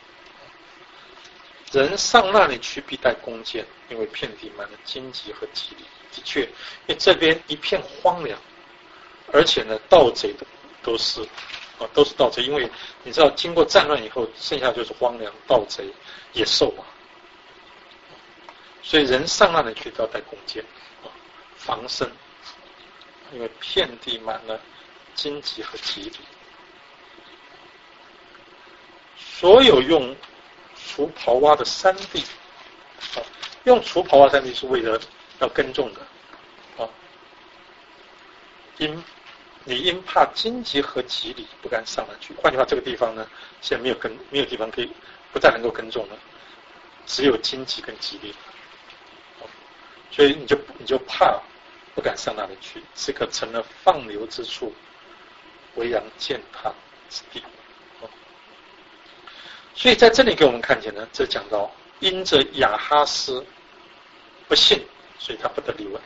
人上那里去必带弓箭，因为遍地满了荆棘和蒺藜。的确，因为这边一片荒凉，而且呢，盗贼的都是啊，都是盗贼。因为你知道，经过战乱以后，剩下就是荒凉、盗贼、野兽嘛。所以人上那里去都要带弓箭啊，防身。因为遍地满了荆棘和蒺藜。所有用除刨挖的山地，啊，用除刨挖山地是为了要耕种的，啊，因你因怕荆棘和蒺藜不敢上来去。换句话，这个地方呢，现在没有耕，没有地方可以，不再能够耕种了，只有荆棘跟蒺藜，啊，所以你就你就怕，不敢上那里去。此刻成了放流之处，为羊践踏之地。所以在这里给我们看见呢，这讲到因着亚哈斯不信，所以他不得立位。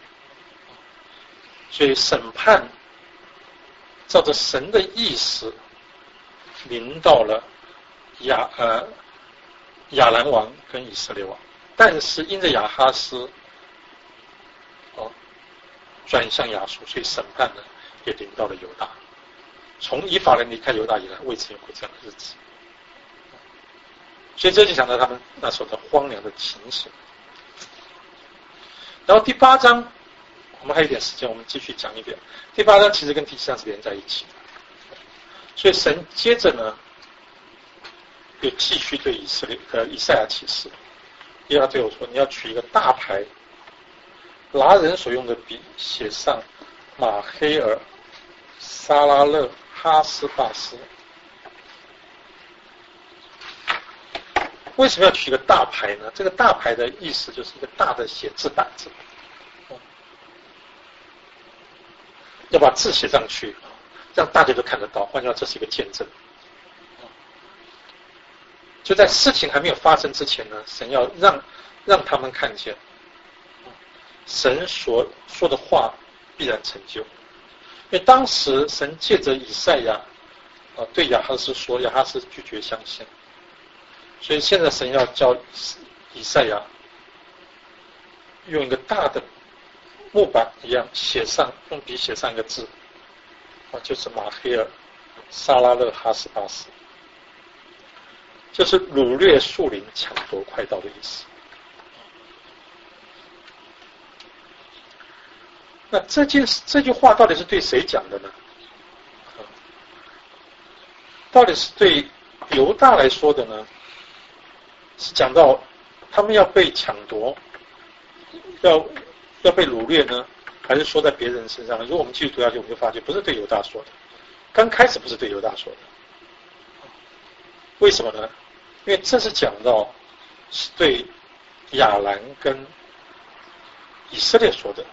所以审判照着神的意思临到了亚呃亚兰王跟以色列王，但是因着亚哈斯哦转向亚述，所以审判呢也临到了犹大。从以法莲离开犹大以来，未曾有过这样的日子。所以这就讲到他们那时候的荒凉的情形。然后第八章，我们还有一点时间，我们继续讲一遍。第八章其实跟第七章是连在一起的，所以神接着呢，又继续对以色列呃以赛亚启示，耶和华对我说：“你要取一个大牌，拿人所用的笔写上马黑尔、沙拉勒、哈斯巴斯。”为什么要取一个大牌呢？这个大牌的意思就是一个大的写字板子，要把字写上去，让大家都看得到。换句话，这是一个见证。就在事情还没有发生之前呢，神要让让他们看见，神所说的话必然成就。因为当时神借着以赛亚啊对亚哈斯说，亚哈斯拒绝相信。所以现在神要叫以赛亚用一个大的木板一样写上，用笔写上一个字，啊，就是马黑尔、沙拉勒、哈斯巴斯，就是掳掠树林、抢夺快刀的意思。那这件这句话到底是对谁讲的呢？到底是对犹大来说的呢？是讲到他们要被抢夺，要要被掳掠呢，还是说在别人身上呢？如果我们继续读下去，我们就发现不是对犹大说的，刚开始不是对犹大说的。为什么呢？因为这是讲到是对亚兰跟以色列说的。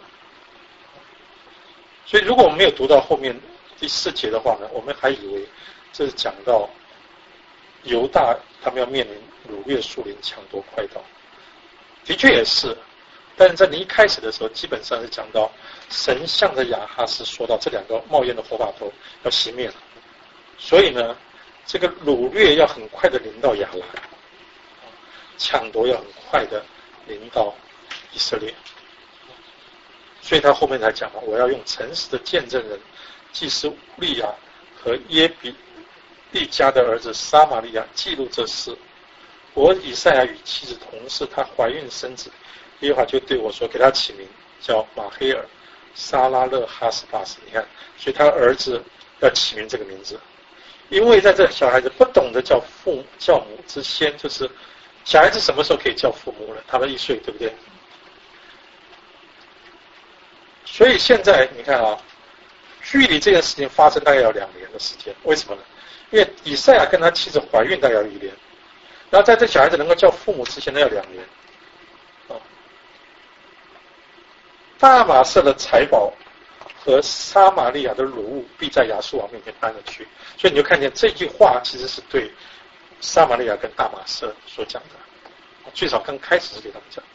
所以如果我们没有读到后面第四节的话呢，我们还以为这是讲到犹大他们要面临掳掠树林、抢夺快刀，的确也是。但是在你一开始的时候，基本上是讲到神向着亚哈斯说到这两个冒烟的火把头要熄灭了，所以呢，这个掳掠要很快的临到亚兰，抢夺要很快的临到以色列。所以他后面才讲了，我要用诚实的见证人祭司乌利亚和耶比利家的儿子撒玛利亚记录这事， 我以赛亚与妻子同事，她怀孕生子，耶和华就对我说，给他起名叫马黑尔沙拉勒哈斯巴斯。你看，所以他儿子要起名这个名字，因为在这小孩子不懂得叫父母叫母之先，就是小孩子什么时候可以叫父母了？他们一岁，对不对？所以现在你看啊，距离这件事情发生大概要两年的时间，为什么呢？因为以赛亚跟他妻子怀孕大概要一年，然后在这小孩子能够叫父母之前，那要两年。哦，大马色的财宝和撒玛利亚的掳物必在亚述王面前搬了去，所以你就看见这句话其实是对撒玛利亚跟大马色所讲的，最少刚开始是对他们讲的。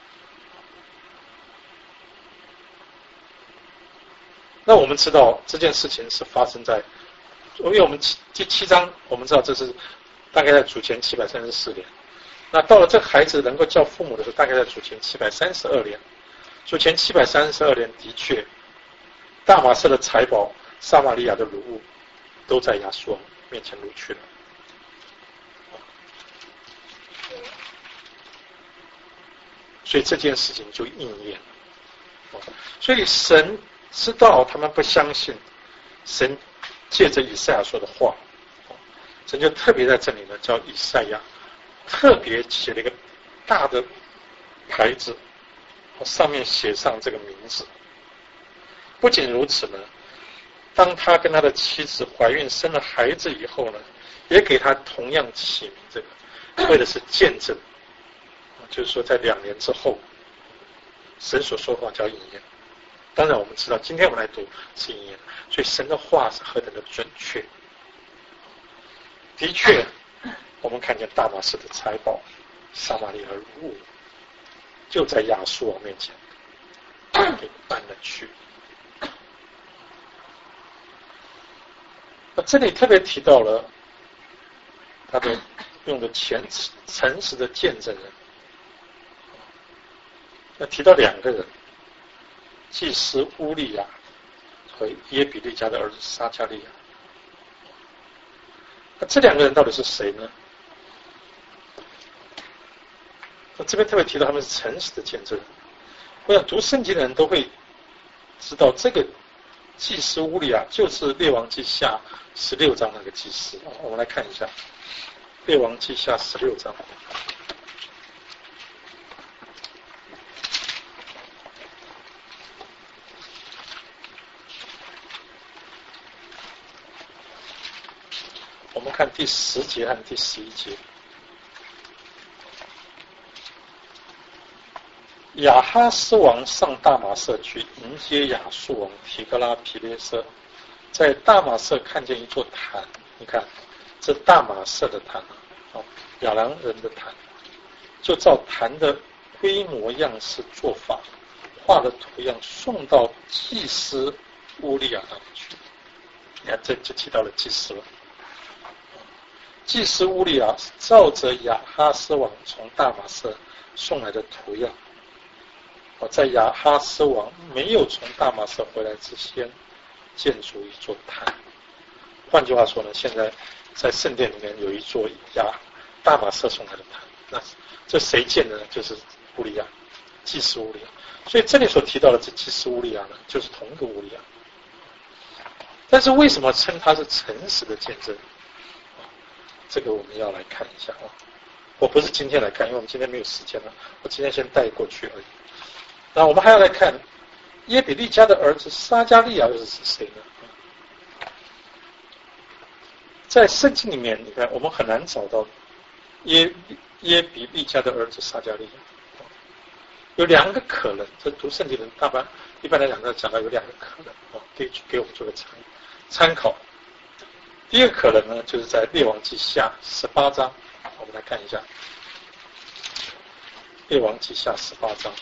那我们知道这件事情是发生在，因为我们第七章我们知道这是大概在主前七百三十四年，那到了这个孩子能够叫父母的时候，大概在主前七百三十二年。主前七百三十二年的确，大马色的财宝、撒玛利亚的掳物都在亚述王面前掳去了。所以这件事情就应验了。所以神知道他们不相信，神借着以赛亚说的话，神就特别在这里呢，叫以赛亚特别写了一个大的牌子，上面写上这个名字。不仅如此呢，当他跟他的妻子怀孕生了孩子以后呢，也给他同样起名这个，为的是见证，就是说在两年之后，神所说的话叫应验。当然我们知道今天我们来读是应验，所以神的话是何等的准确。的确我们看见大马士的财宝、撒玛利亚掳物就在亚述王面前给搬了去。那这里特别提到了他的用的前诚实的见证人，那提到两个人，祭司乌利亚和耶比利家的儿子撒加利亚。那这两个人到底是谁呢？那这边特别提到他们是诚实的见证人。我想读圣经的人都会知道，这个祭司乌利亚就是列王记下十六章那个祭司。我们来看一下列王记下十六章。我们看第十节和第十一节。亚哈斯王上大马色去迎接亚述王提格拉皮列色，在大马色看见一座坛，你看这大马色的坛，哦，亚兰人的坛，就照坛的规模样式做法，画的图样送到祭司乌利亚那里去。你看这就提到了祭司了。祭司乌利亚照着亚哈斯王从大马色送来的图样，在亚哈斯王没有从大马色回来之前建筑一座坛。换句话说呢，现在在圣殿里面有一座亚大马色送来的坛，那这谁建的呢？就是乌利亚，祭司乌利亚。所以这里所提到的这祭司乌利亚呢，就是同一个乌利亚。但是为什么称他是诚实的见证？这个我们要来看一下啊。我不是今天来看，因为我们今天没有时间了，我今天先带过去而已。那我们还要来看耶比利家的儿子撒加利亚又是谁呢？在圣经里面，你看我们很难找到耶耶比利家的儿子撒加利亚。有两个可能，这读圣经的人大半一般来讲，讲到有两个可能啊，可以给我们做个参参考。第一个可能呢，就是在列王记下十八章，我们来看一下列王记下十八章。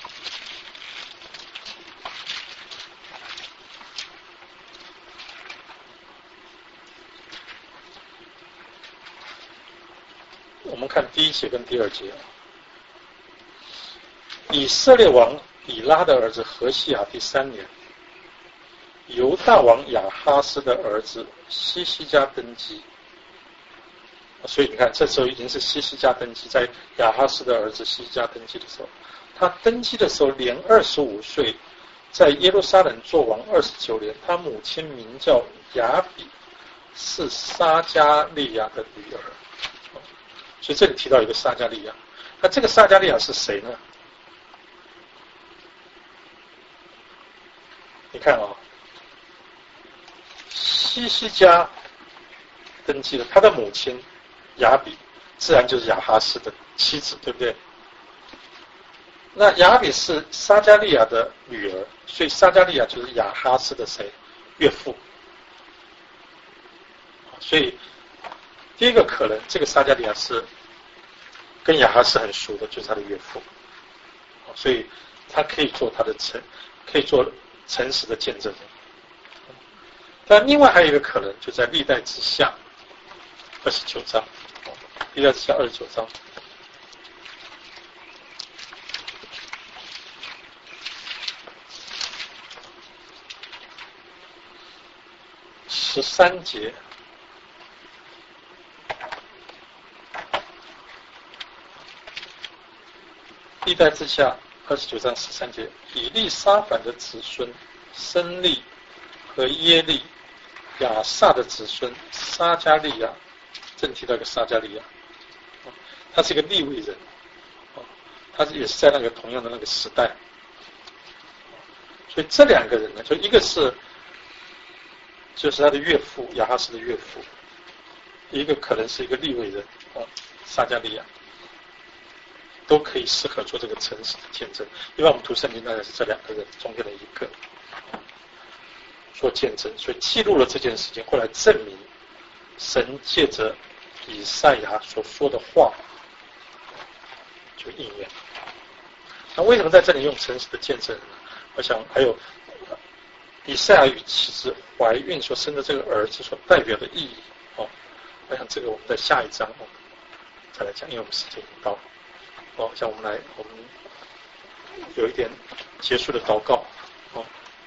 我们看第一节跟第二节。以色列王以拉的儿子何西亚第三年，犹大王亚哈斯的儿子西西家登基。 所以你看，这时候已经是希西家登基，在亚哈斯的儿子希西家登基的时候，他登基的时候年二十五岁，在耶路撒冷做王二十九年。他母亲名叫雅比，是撒迦利亚的女儿。所以这里提到一个撒迦利亚，那这个撒迦利亚是谁呢？你看啊、哦，希西家登基了，他的母亲雅比自然就是亚哈斯的妻子，对不对？那雅比是撒迦利亚的女儿，所以撒迦利亚就是亚哈斯的谁？岳父。所以第一个可能，这个撒迦利亚是跟亚哈斯很熟的，就是他的岳父，所以他可以做他的诚，可以做诚实的见证人。但另外还有一个可能，就在历代之下二十九章，历代之下二十九章。十三节，历代之下二十九章十三节，以利沙反的子孙申利和耶利，亚萨的子孙撒迦利亚，这里提到一个撒迦利亚，他是一个利未人，他也是在那个同样的那个时代，所以这两个人呢，就一个是就是他的岳父亚哈斯的岳父，一个可能是一个利未人啊，撒迦利亚，都可以适合做这个诚实的见证。因为我们读圣经大概是这两个人中间的一个做见证，所以记录了这件事情，后来证明神借着以赛亚所说的话就应验。那为什么在这里用诚实的见证呢？我想还有以赛亚与妻子怀孕所生的这个儿子所代表的意义哦，我想这个我们在下一章哦再来讲，因为我们时间已经到了哦。像我们来，我们有一点结束的祷告哦。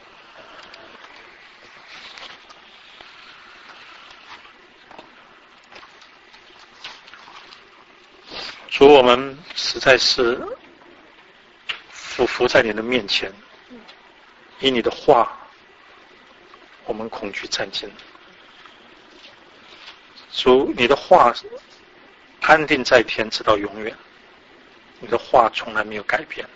主，我们实在是俯伏在你的面前，以你的话我们恐惧战惊。主，你的话安定在天，直到永远。你的话从来没有改变。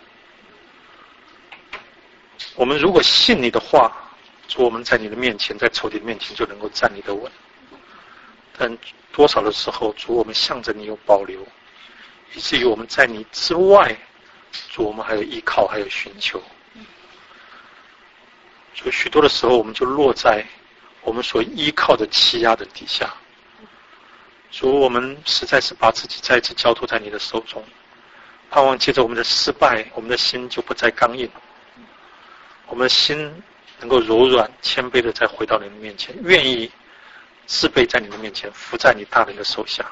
我们如果信你的话，主，我们在你的面前，在仇敌面前就能够站立得稳。但多少的时候，主，我们向着你有保留，以至于我们在你之外，主，我们还有依靠，还有寻求。所以许多的时候，我们就落在我们所依靠的欺压的底下。主，我们实在是把自己再一次交托在你的手中，盼望借着我们的失败，我们的心就不再刚硬，我们的心能够柔软谦卑的再回到你的面前，愿意自卑在你的面前，伏在你大能的手下。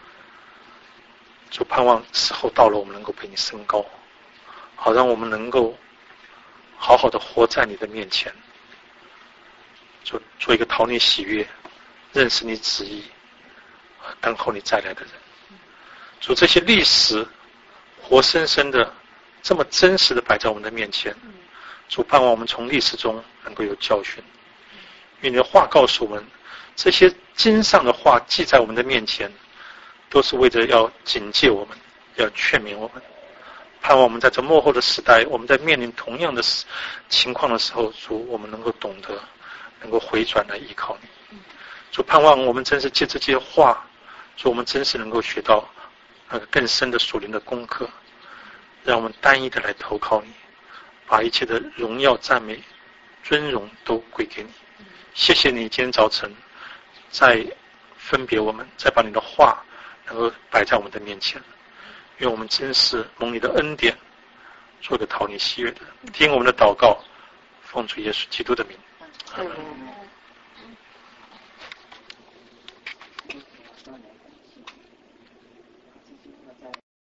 主，盼望时候到了，我们能够被你升高，好让我们能够好好的活在你的面前，就做一个讨你喜悦、认识你旨意、等候你再来的人。主，这些历史活生生的、这么真实的摆在我们的面前，主，盼望我们从历史中能够有教训。因为你的话告诉我们，这些经上的话记在我们的面前，都是为着要警戒我们，要劝勉我们。盼望我们在这末后的时代，我们在面临同样的情况的时候，主，我们能够懂得，能够回转来依靠你。主，盼望我们真是借这些话，主，我们真是能够学到那个更深的属灵的功课，让我们单一的来投靠你，把一切的荣耀、赞美、尊荣都归给你。谢谢你今天早晨再分别我们，再把你的话能够摆在我们的面前。愿我们真是蒙你的恩典，做个讨你喜悦的人。听我们的祷告，奉主耶稣基督的名。